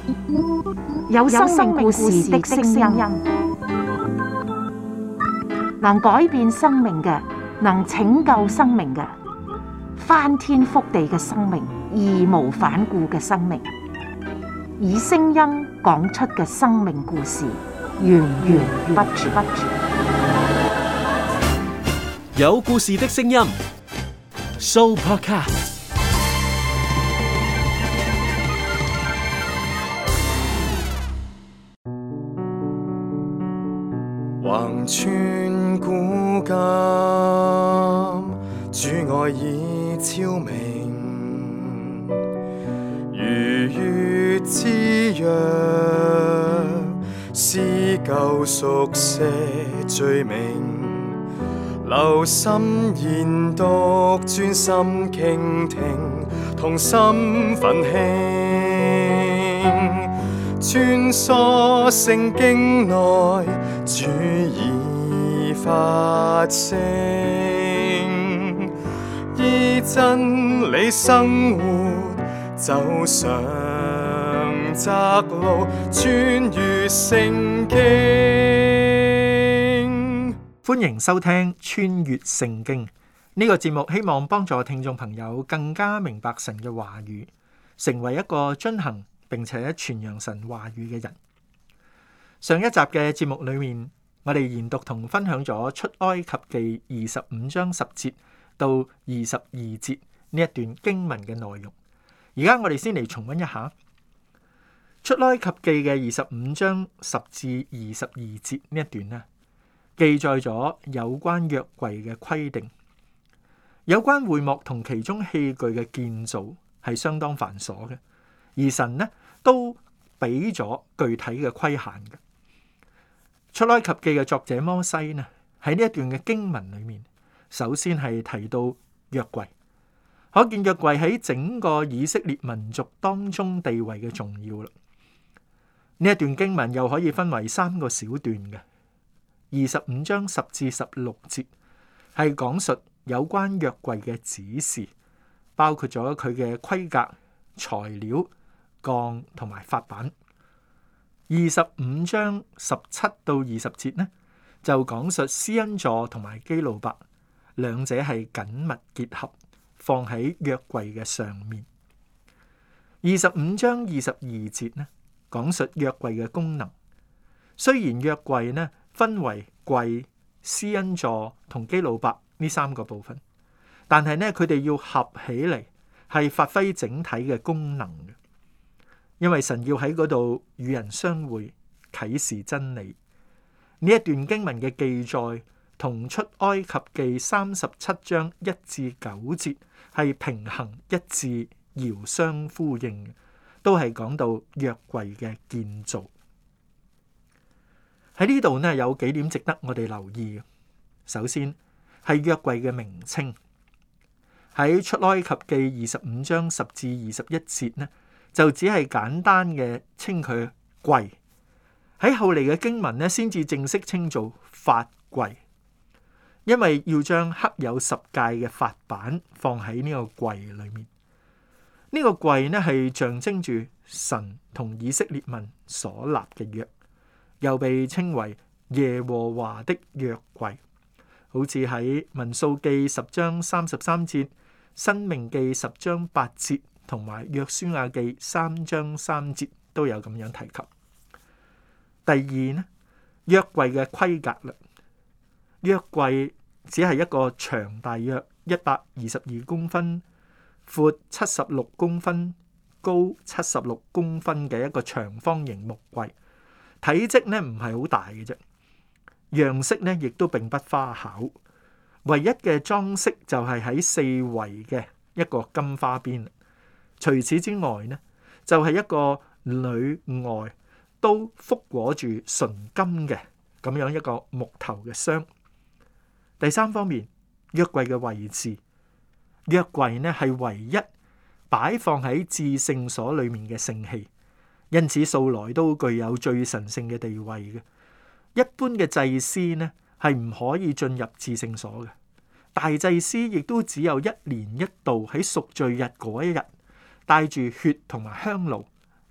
有生命故事的聲音，能改變生命嘅，能拯救生命嘅，翻天覆地嘅生命，義無反顧嘅生命，以聲音講出嘅生命故事，源源不絕。 有故事的聲音 ，Sooo Podcast。 橫穿古今，主愛已超明，如月之約，撕舊熟寫罪名，留心研讀，專心傾聽，同心奮興，穿梭聖經內，主已發聲，依真理生活，走上窄路，穿越聖經。 歡迎收聽穿越聖經呢個節目，希望幫助聽眾朋友更加明白神嘅話語，成為一個遵行並且傳揚神話語嘅人。上一集嘅節目裏面，我哋研讀同分享咗出埃及記25章10節到22節呢一段經文嘅內容。而家我哋先嚟重溫一下出埃及記嘅25章10至22節呢一段呢，記載咗有關約櫃嘅規定，有關會幕同其中器具嘅建造係相當繁瑣嘅，而神呢都俾咗具體嘅規限嘅。出埃及記嘅作者摩西呢喺呢一段嘅經文裏面，首先係提到約櫃，可見約櫃喺整個以色列民族當中地位嘅重要啦。呢一段經文又可以分為3個小段嘅。25章10至16節係講述有關約櫃嘅指示，包括咗佢嘅規格、材料、鋼同埋法版。25章17到20節呢，就講述施恩座同埋基路伯，兩者係緊密結合，放喺約櫃嘅上面。25章22節呢，講述約櫃嘅功能。雖然約櫃呢分為櫃、施恩座同基路伯呢3個部分，但係呢佢哋要合起嚟，係發揮整體嘅功能嘅。因為神要喺嗰度與人相會，啟示真理。呢一段經文嘅記載同出埃及記37章1至9節係平衡一致，遙相呼應，都係講到約櫃嘅建造。喺呢度呢，有幾點值得我哋留意。首先係約櫃嘅名稱，喺出埃及記25章10至21節呢，就只係簡單嘅稱佢櫃。喺後嚟嘅經文呢，先至正式稱做法櫃，因為要將刻有十誡嘅法版放喺呢個櫃裏面。呢個櫃呢係象徵住神同以色列民所立嘅約，又被稱為耶和華的約櫃，好似喺民數記10章33節、申命記10章8節同埋約書亞記3章3節都有咁樣提及。第二呢，約櫃嘅規格啦，約櫃只係一個長大約122公分、闊76公分、高76公分嘅一個長方形木櫃。體積呢唔係好大嘅啫，樣式呢亦都並不花巧，唯一嘅裝飾就係喺四圍嘅一個金花邊。除此之外呢，就係一個裏外都覆裹住純金嘅咁樣一個木頭嘅箱。第三方面，約櫃嘅位置，約櫃呢係唯一擺放喺至聖所裏面嘅聖器。因此素來都具有最神聖嘅地位嘅。一般嘅祭司呢係唔可以進入至聖所嘅，大祭司亦都只有1年1度喺贖罪日嗰一日，帶住血同埋香爐，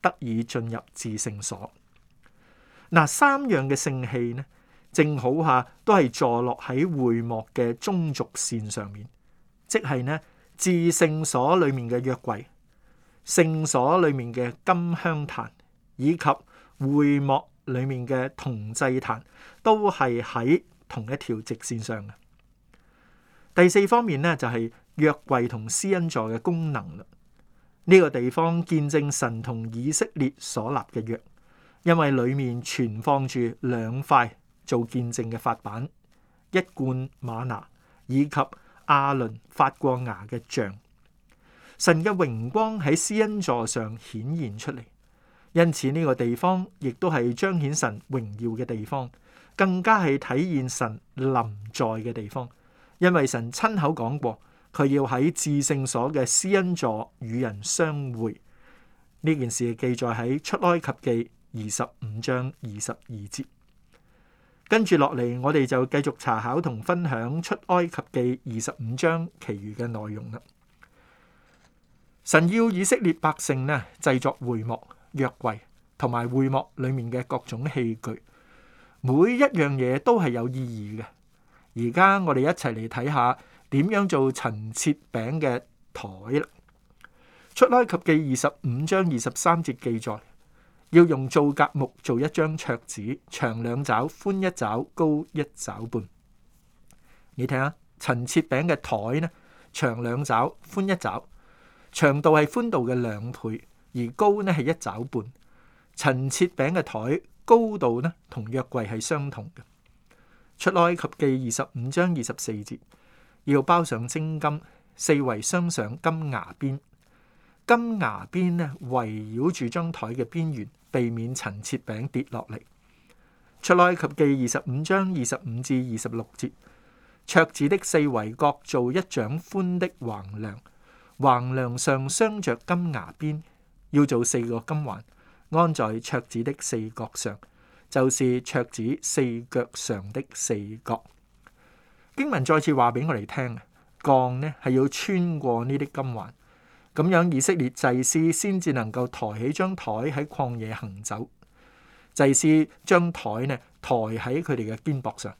得以進入至聖所。嗱，三樣嘅聖器呢，正好都係坐落喺會幕嘅中軸線上面，即係呢至聖所裏面嘅約櫃、聖所裏面嘅金香壇以及會幕裏面嘅銅祭壇，都係喺同一條直線上嘅。第四方面呢，就係約櫃同施恩座嘅功能啦。呢個地方見證神同以色列所立嘅約，因為裏面存放住兩塊做見證嘅法版，一罐嗎哪以及亞倫發過芽嘅杖。神嘅榮光喺施恩座上顯現出嚟，因此呢個地方亦都係彰顯神榮耀嘅地方，更加係體現神臨在嘅地方。因為神親口講過，佢要喺至聖所嘅施恩座與人相會。呢件事記載喺出埃及記25章22節。跟住落嚟，我哋就繼續查考同分享出埃及記25章其餘嘅內容啦。神要以色列百姓呢製作會幕、約櫃同埋會幕裏面嘅各種器具，每一樣嘢都係有意義嘅。而家我哋一齊嚟睇下點樣做陳設餅嘅台啦。出埃及記25章23節記載，要用皂莢木做一張桌子，長2肘，寬1肘，高1肘半。你睇下陳設餅嘅台呢，長2肘，寬1肘，長度係寬度嘅2倍，而高呢係1肘半。陳設餅嘅台高度呢同約櫃係相同嘅。出埃及記25章24節，要包上精金，四圍鑲上金牙邊。金牙邊呢圍繞住張台嘅邊緣，避免陳設餅跌落嚟。出埃及記25章25至26節，桌子的四圍各做1掌寬的橫梁，橫梁上鑲着金牙邊，要做4個金環，安在桌子的4角上，就是桌子4腳上的4角。經文再次話俾我哋聽，槓呢係要穿過呢啲金環，咁樣以色列祭司先至能夠抬起張台喺曠野行走。祭司將台呢抬喺佢哋嘅肩膊上。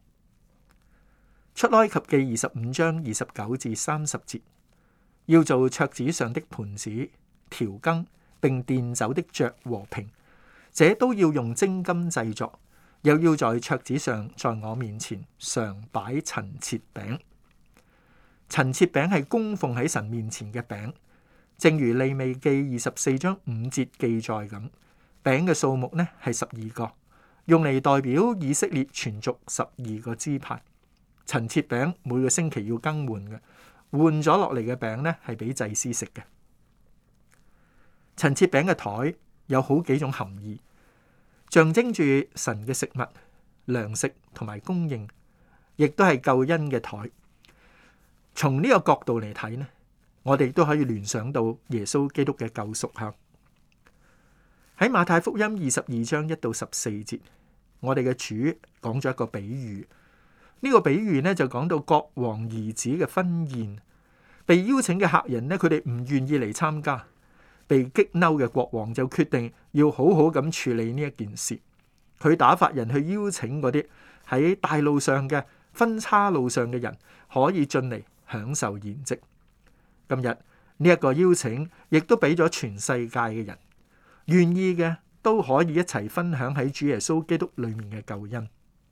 出埃及記25章29至30節，要做桌子上的盤子、調羹，並奠酒的爵和瓶，這都要用精金製作，又要在桌子上，在我面前常擺陳設餅。陳設餅係供奉喺神面前嘅餅，正如利未記24章5節記載咁，餅嘅數目呢係12個，用嚟代表以色列全族12個支派。陳設餅每個星期要更換嘅，換咗落嚟嘅餅呢係俾祭司食嘅。陳設餅嘅台有好幾種含義，象徵住神嘅食物、糧食同埋供應，亦都係救恩嘅台。從呢個角度嚟睇呢，我哋都可以聯想到耶穌基督嘅救贖吓。喺馬太福音22章1到14節，我哋嘅主講咗一個比喻。呢個比喻呢就講到國王兒子嘅婚宴，被邀請嘅客人呢，佢哋唔願意嚟參加。被激嬲嘅國王就決定要好好咁處理呢一件事。佢打發人去邀請嗰啲喺大路上嘅分岔路上嘅人，可以進嚟享受筵席。今日呢一個邀請亦都俾咗全世界嘅人，願意嘅都可以一齊分享喺主耶穌基督裏面嘅救恩。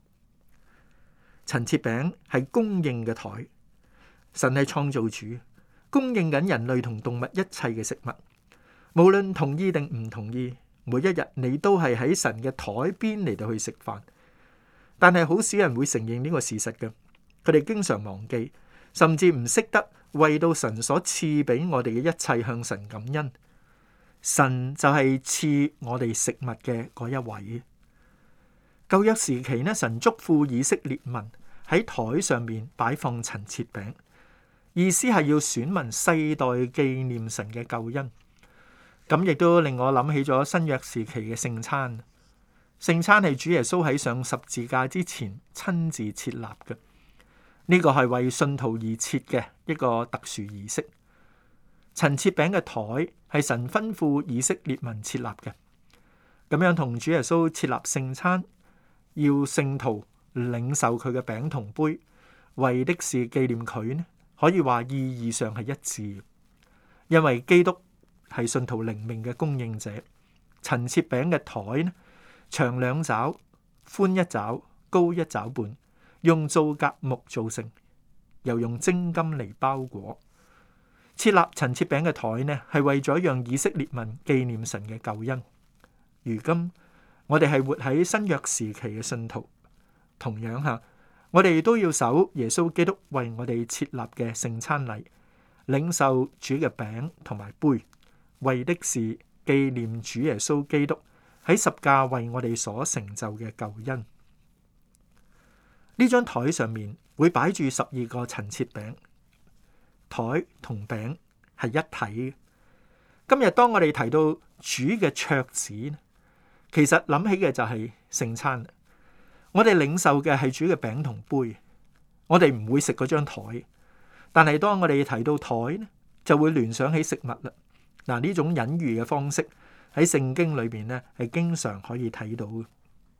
陳設餅係供應嘅台，神係創造主，供應緊人類同動物一切嘅食物。無論同意定唔同意，每一日你都係喺神嘅台邊嚟到去食飯。但係好少人會承認呢個事實嘅，佢哋經常忘記，甚至唔識得為到神所賜俾我哋嘅一切向神感恩。神就係賜我哋食物嘅嗰一位。舊約時期呢，神囑咐以色列民喺台上面擺放陳設餅，意思係要選民世代紀念神嘅救恩。咁亦都令我諗起咗新約時期嘅聖餐。聖餐係主耶穌喺上十字架之前親自設立嘅，呢個係為信徒而設嘅一個特殊儀式。 陳設餅嘅台係神吩咐以色列民設立嘅，咁樣同主耶穌設立聖餐，要聖徒領受佢嘅餅同杯，為的是紀念佢呢，可以話意義上係一致。因為基督係信徒靈命嘅供應者。陳設餅嘅台呢，長2肘，寬1肘，高1肘半，用皂莢木做成，又用精金嚟包裹。設立陳設餅嘅台呢，係為咗讓以色列民紀念神嘅救恩。如今我哋係活喺新約時期嘅信徒，同樣下，我哋都要守耶穌基督為我哋設立嘅聖餐禮，領受主嘅餅同埋杯，為的是紀念主耶穌基督喺十架為我哋所成就嘅救恩。呢張台上面會擺住12個陳設餅，台同餅係一體嘅。今日當我哋提到主嘅桌子，其實諗起嘅就係聖餐。我哋領受嘅係主嘅餅同杯，我哋唔會食嗰張台，但係當我哋提到台呢，就會聯想起食物啦。嗱，呢種隱喻嘅方式喺聖經裏邊呢係經常可以睇到嘅。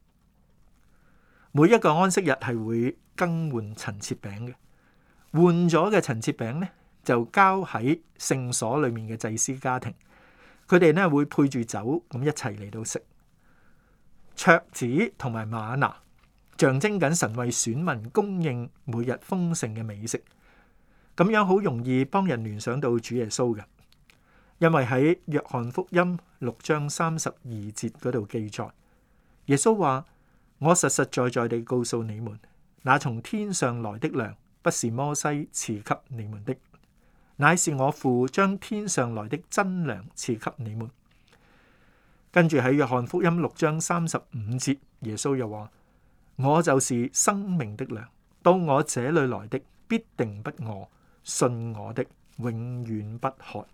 每一個安息日係會更換陳設餅嘅，換咗嘅陳設餅呢就交喺聖所裏面嘅祭司家庭，佢哋呢會配住酒咁一齊嚟到食。桌子同埋嗎哪象徵緊神為選民供應每日豐盛嘅美食，咁樣好容易幫人聯想到主耶穌嘅，因為喺約翰福音6章32節嗰度記載，耶穌話：我實實在在地告訴你們，那從天上來的糧不是摩西賜給你們的，乃是我父將天上來的真糧賜給你們。跟住喺約翰福音6章35節，耶穌又話：我就是生命的糧，到我這裏來的必定不餓，信我的永遠不渴。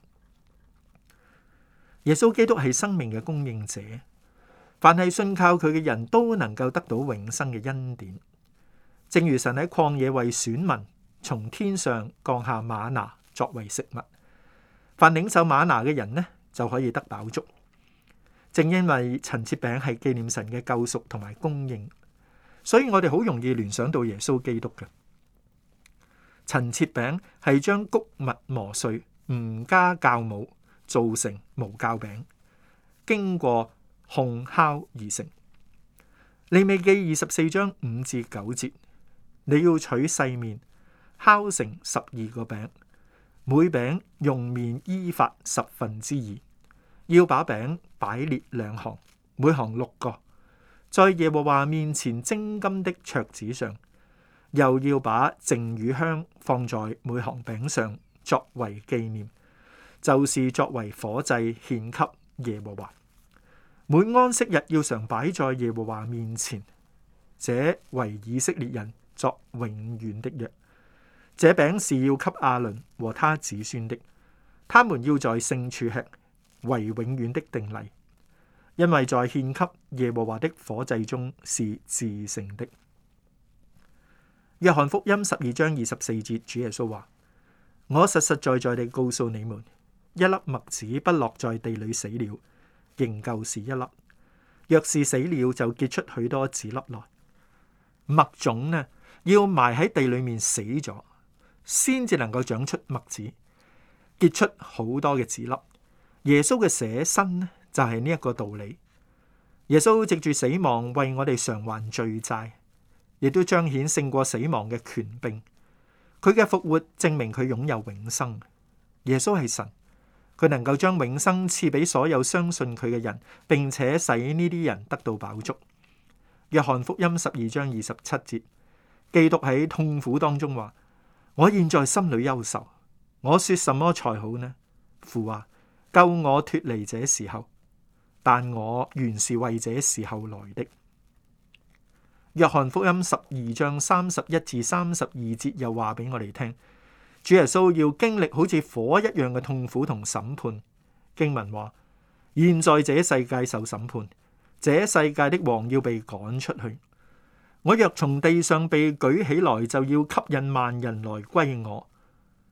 耶穌基督係生命嘅供應者，凡係信靠佢嘅人都能夠得到永生嘅恩典。正如神喺曠野為選民從天上降下嗎哪作為食物，凡領受嗎哪嘅人呢就可以得飽足。正因為陳設餅係紀念神嘅救贖同埋供應，所以我哋好容易聯想到耶穌基督嘅。陳設餅係將穀物磨碎，唔加酵母，做成無酵餅，經過烘烤而成。利未記24章5至9節，你要取細麵，烤成12個餅，每餅用麵依法2/10，要把餅擺列2行，每行6個，在耶和華面前精金的桌子上，又要把淨乳香放在每行餅上，作為紀念，就是作為火祭獻給耶和華。每安息日要常擺在耶和華面前，這為以色列人作永遠的約。這餅是要給亞倫和他子孫的，他們要在聖處吃，為永遠的定例，因為在獻給耶和華的火祭中是至聖的。約翰福音12章24節，主耶穌話：我實實在在地告訴你們，一粒麥子不落在地裏死了，仍舊是一粒；若是死了，就結出許多子粒來。麥種呢，要埋喺地裏面死咗，先至能夠長出麥子，結出好多嘅子粒。耶穌嘅捨身呢，就係呢一個道理。耶穌藉住死亡為我哋償還罪債，亦都彰顯勝過死亡嘅權柄。佢嘅復活證明佢擁有永生。耶穌係神，佢能夠將永生賜俾所有相信佢嘅人，並且使呢啲人得到飽足。約翰福音12章27節，基督喺痛苦當中話：我現在心裏憂愁，我說什麼才好呢？父啊，救我脫離這時候，但我原是為這時候來的。約翰福音12章31至32節又話俾我哋聽，主耶穌要經歷好似火一樣嘅痛苦同審判。經文話：現在這世界受審判，這世界的王要被趕出去。我若從地上被舉起來，就要吸引萬人來歸我。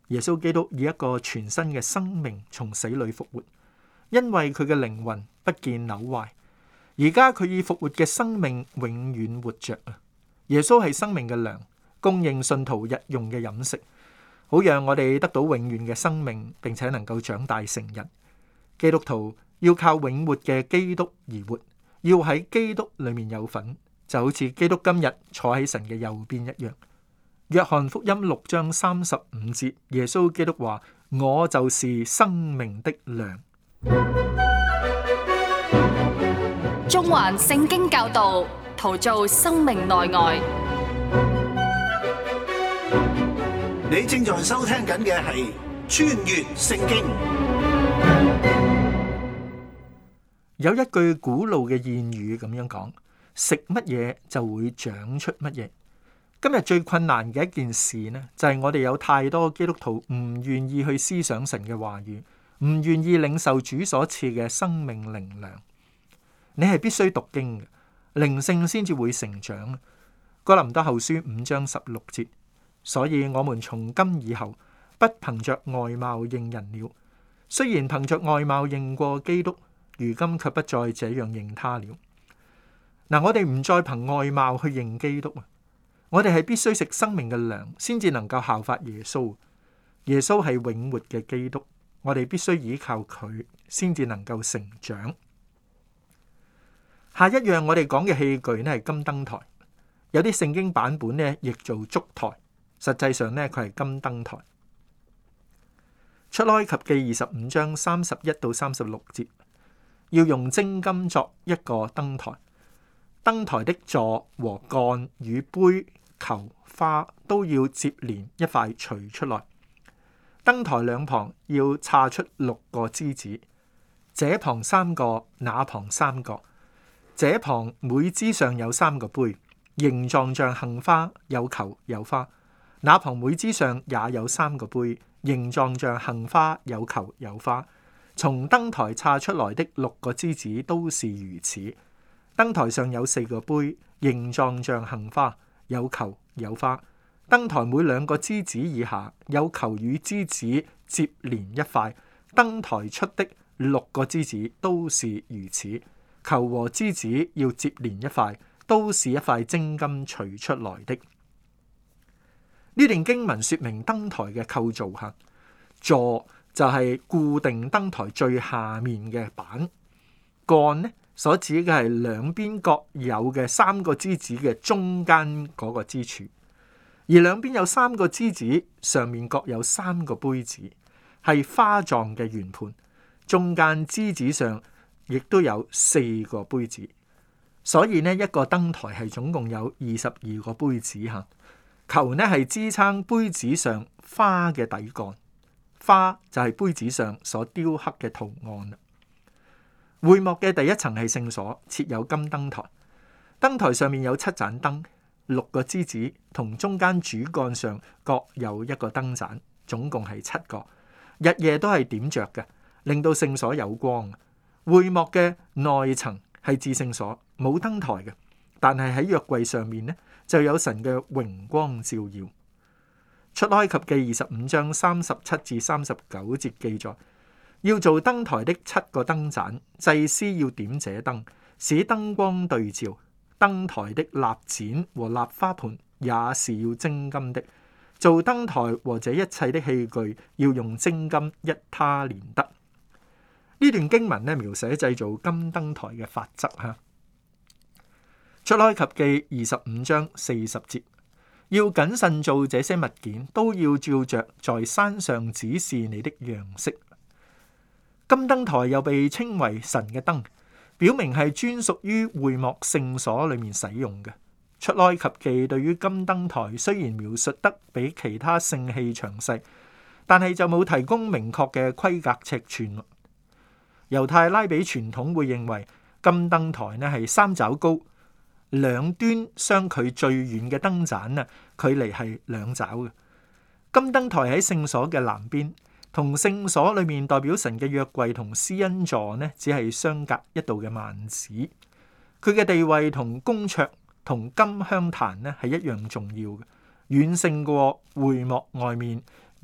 耶穌基督以一個全新嘅生命從死裏復活，因為佢嘅靈魂不見朽壞，而家佢以復活嘅生命永遠活着啊！耶穌係生命嘅糧，供應信徒日用嘅飲食，好讓我哋得到永遠嘅生命，並且能夠長大成人。基督徒要靠永活嘅基督而活，要喺基督裏面有份，就好似基督今日坐喺神嘅右邊一樣。約翰福音6章35節，耶穌基督話：我就是生命的糧。 中環聖經教導，陶造生命內外。 你正在收聽緊嘅係穿越聖經。 有一句古老嘅諺語咁樣講：食乜嘢就會長出乜嘢。今日最困難嘅一件事呢，就係我哋有太多基督徒唔願意去思想神嘅話語，唔願意領受主所賜嘅生命靈糧。你係必須讀經嘅，靈性先至會成長。哥林多後書5章16節，所以我們從今以後不憑着外貌認人了。雖然憑着外貌認過基督，如今卻不再這樣認他了。嗱，我哋唔再憑外貌去認基督啊！我哋係必須食生命嘅糧，先至能夠效法耶穌。耶穌係永活嘅基督，我哋必須依靠佢，先至能夠成長。下一樣我哋講嘅器具呢係金燈台，有啲聖經版本呢譯做燭台，實際上呢佢係金燈台。出埃及記25章31到36節，要用精金作一個燈台，燈台的座和杆與杯、球、花都要接連一塊錘出來。燈台兩旁要叉出6個枝子，這旁3個，那旁3個。這旁每枝上有3個杯，形狀像杏花，有球有花。那旁每枝上也有3個杯，形狀像杏花，有球有花。從燈台叉出來的6個枝子都是如此。燈台上有4個杯，形狀像杏花，有球有花。燈台每2個枝子以下有球與枝子接連一塊。燈台出的6個枝子都是如此。球和枝子要接連一塊，都是一塊精金錘出來的。呢段經文說明燈台嘅構造下，座就係固定燈台最下面嘅板，杆呢所指嘅係兩邊各有嘅3個枝子嘅中間嗰個支柱，而兩邊有3個枝子，上面各有3個杯子，係花狀嘅圓盤，中間枝子上亦都有4個杯子，所以呢一個燈台係總共有22個杯子吓。球呢係支撐杯子上花嘅底幹，花就係杯子上所雕刻嘅圖案。會幕嘅第一層係聖所，設有金燈台，燈台上面有7盞燈，6個枝子同中間主幹上各有一個燈盞，總共係7個，日夜都係點着嘅，令到聖所有光。會幕嘅內層係至聖所，冇燈台嘅，但係喺約櫃上面呢就有神嘅榮光照耀。出埃及記25章37至39節記載，要做燈台的7個燈盞，祭司要點這燈，使燈光對照。燈台的立剪和立花盆也是要精金的。做燈台和這一切的器具要用精金一他連得。呢段經文呢描寫製造金燈台嘅法則哈。出埃及記25章40節，要謹慎做這些物件，都要照着在山上指示你的樣式。金燈台又被稱為神嘅燈，表明係專屬於會幕聖所裏面使用嘅。出埃及記對於金燈台雖然描述得比其他聖器詳細，但係就冇提供明確嘅規格尺寸。猶太拉比傳統會認為金燈台呢係3肘高，兩端相距最遠嘅燈盞啊，距離係2肘嘅。金燈台喺聖所嘅南邊，同聖所裏面代表神嘅約櫃同施恩座呢，只係相隔1道嘅幔子。佢嘅地位同公桌同金香壇呢係一樣重要嘅，遠勝過會幕外面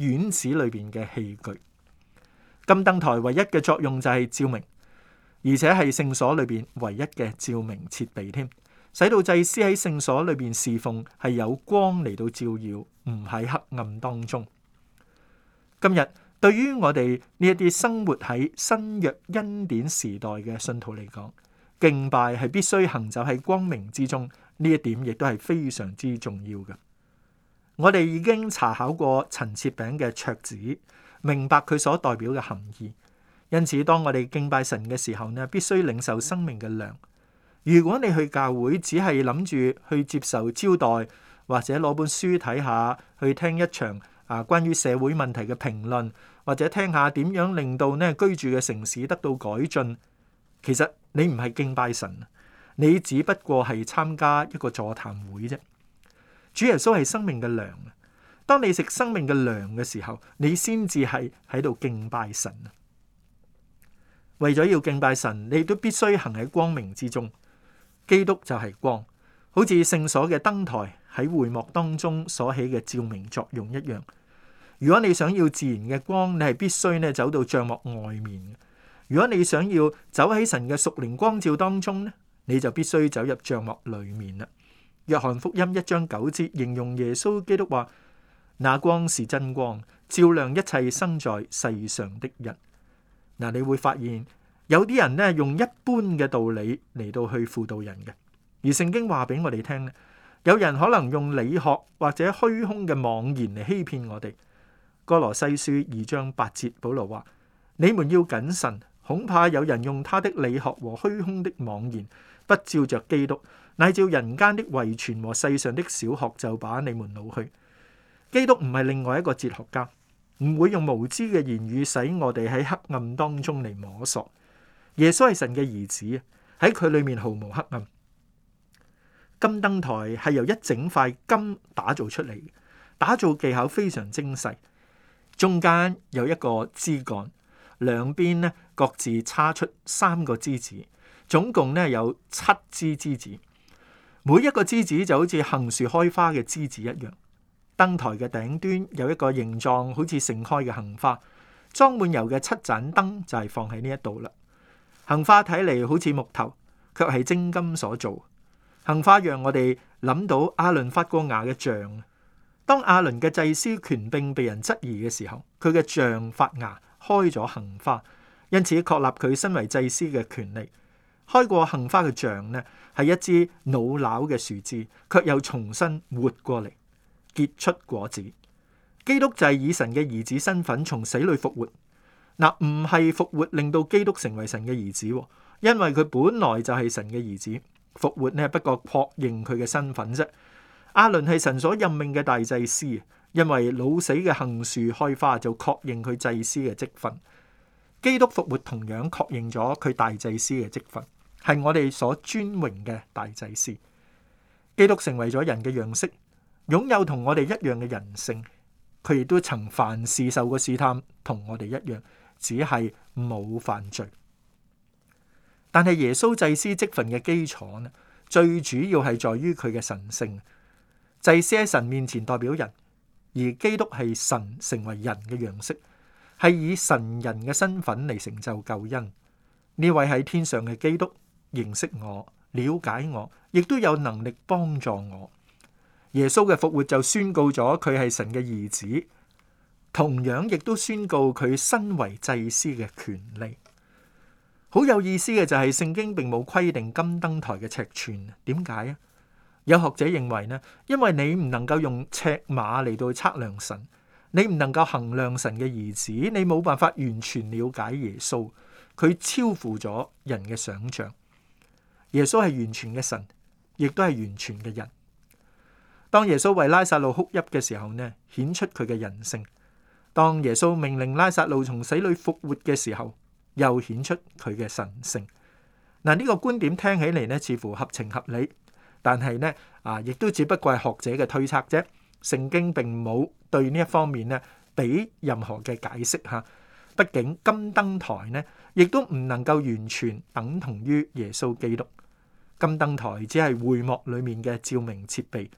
院子裏邊嘅器具。金燈台唯一嘅作用就係照明，而且係聖所裏邊唯一嘅照明設備添，使到祭司喺聖所裏邊侍奉係有光嚟到照耀，唔喺黑暗當中。今日對於我哋呢一啲生活喺新約恩典時代嘅信徒嚟講，敬拜係必須行走喺光明之中，呢一點亦都係非常之重要嘅。我哋已經查考過陳設餅嘅桌子，明白佢所代表嘅含義。因此，當我哋敬拜神嘅時候呢，必須領受生命嘅糧。如果你去教會只係諗住去接受招待，或者攞本書睇下，去聽一場關於社會問題嘅評論，或者聽下點樣令到呢居住嘅城市得到改進，其實你唔係敬拜神，你只不過係參加一個座談會啫。主耶穌係生命嘅糧，當你食生命嘅糧嘅時候，你先至係喺度敬拜神。為咗要敬拜神，你都必須行喺光明之中。基督就係光，好似聖所嘅燈台喺會幕當中所起嘅照明作用一樣。如果你想要自然嘅光，你係必須呢走到帳幕外面。如果你想要走喺神嘅屬靈光照當中呢，你就必須走入帳幕裏面啦。約翰福音1章9節形容耶穌基督話：那光是真光，照亮一切生在世上的人。嗱，你會發現有啲人呢用一般嘅道理嚟到去輔導人嘅，而聖經話俾我哋聽呢，有人可能用理學或者虛空嘅妄言嚟欺騙我哋。哥羅西書2章8節，保羅話：你們要謹慎，恐怕有人用他的理學和虛空的妄言，不照着基督，乃照人間的遺傳和世上的小學，就把你們擄去。基督唔係另外一個哲學家，唔會用無知嘅言語使我哋喺黑暗當中嚟摸索。耶穌係神嘅兒子，喺佢裏面毫無黑暗。金燈台係由一整塊金打造出嚟，打造技巧非常精細。中間有一個枝幹，兩邊呢各自叉出3個枝子，總共呢有7支枝子。每一個枝子就好似杏樹開花嘅枝子一樣。燈台嘅頂端有一個形狀好似盛開嘅杏花，裝滿油嘅7盞燈就係放喺呢一度啦。杏花睇嚟好似木頭，卻係精金所做。杏花讓我哋諗到亞倫發過芽嘅杖。當亞倫嘅祭司權柄被人質疑嘅時候，佢嘅杖發芽開咗杏花，因此確立佢身為祭司嘅權利。開過杏花嘅杖呢，係一支老朽嘅樹枝，卻又重新活過嚟，結出果子。基督就係以神嘅兒子身份從死裏復活。嗱，唔係復活令到基督成為神嘅兒子，因為佢本來就係神嘅兒子。復活呢，不過確認佢嘅身份啫。亞倫係神所任命嘅大祭司，因為老死嘅杏樹開花就確認佢祭司嘅職分。基督復活同樣確認咗佢大祭司嘅職分，係我哋所尊榮嘅大祭司。基督成為咗人嘅樣式，擁有同我哋一樣嘅人性。佢亦都曾凡事受過試探，同我哋一樣，只係冇犯罪。但係耶穌祭司職分嘅基礎呢，最主要係在於佢嘅神性。祭司喺神面前代表人，而基督係神成為人嘅樣式，係以神人嘅身份嚟成就救恩。呢位喺天上嘅基督認識我、了解我，亦都有能力幫助我。耶穌嘅復活就宣告咗佢係神嘅兒子，同樣亦都宣告佢身為祭司嘅權利。好有意思嘅就係聖經並冇規定金燈台嘅尺寸，點解啊？有學者認為呢，因為你唔能夠用尺碼嚟到測量神，你唔能夠衡量神嘅兒子，你冇辦法完全了解耶穌，佢超乎咗人嘅想象。耶穌係完全嘅神，亦都係完全嘅人。當耶穌為拉撒路哭泣嘅時候呢，顯出佢嘅人性；當耶穌命令拉撒路從死裏復活嘅時候，又顯出佢嘅神性。嗱，呢個觀點聽起嚟呢，似乎合情合理。但係呢，亦都只不過係學者嘅推測啫。聖經並冇對呢一方面呢俾任何嘅解釋吓。畢竟金燈台呢，亦都唔能夠完全等同於耶穌基督。金燈台只係會幕裏面嘅照明設備，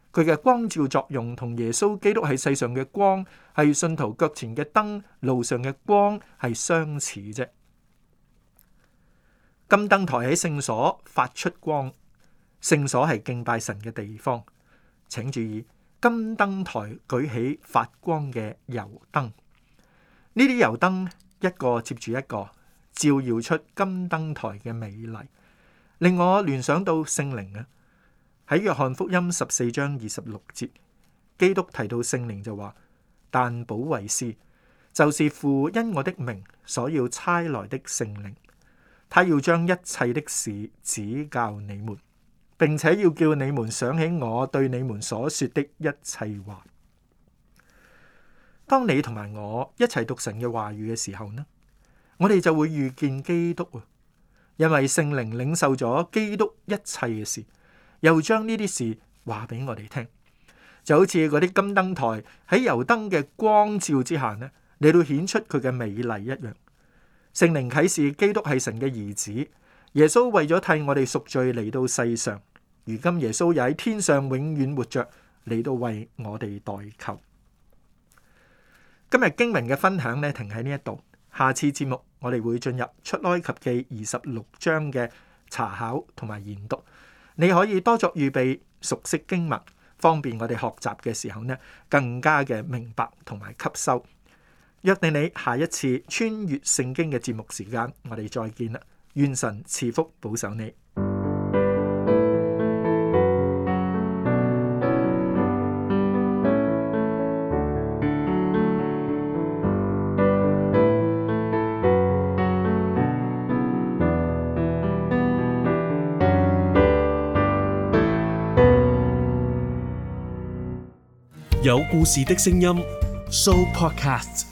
佢嘅光照作用同耶穌基督喺世上嘅光，係信徒腳前嘅燈，路上嘅光係相似啫。金燈台喺聖所發出光，聖所係敬拜神嘅地方。請注意，金燈台舉起發光嘅油燈，呢啲油燈一個接住一個，照耀出金燈台嘅美麗，令我聯想到聖靈啊。喺約翰福音14章26節，基督提到聖靈就話：但保惠師就是父因我的名所要差來的聖靈，他要將一切的事指教你們，並且要叫你們想起我對你們所說的一切話。當你同埋我一齊讀神嘅話語嘅時候呢，我哋就會遇見基督啊，因為聖靈領受咗基督一切嘅事，又將呢啲事話俾我哋聽，就好似嗰啲金燈台喺油燈嘅光照之下呢，嚟到顯出佢嘅美麗一樣。聖靈啟示基督係神嘅兒子，耶穌為咗替我哋贖罪嚟到世上，如今耶穌又喺天上永遠活着，嚟到為我哋代求。今日經文嘅分享呢，停喺呢一度，下次節目我哋會進入出埃及記26章嘅查考同埋研讀。你可以多作預備，熟悉經文，方便我哋學習嘅時候呢，更加嘅明白同埋吸收。約定你下一次穿越聖經嘅節目時間，我哋再見啦！願神賜福保守你。 有故事的聲音 Show Podcast。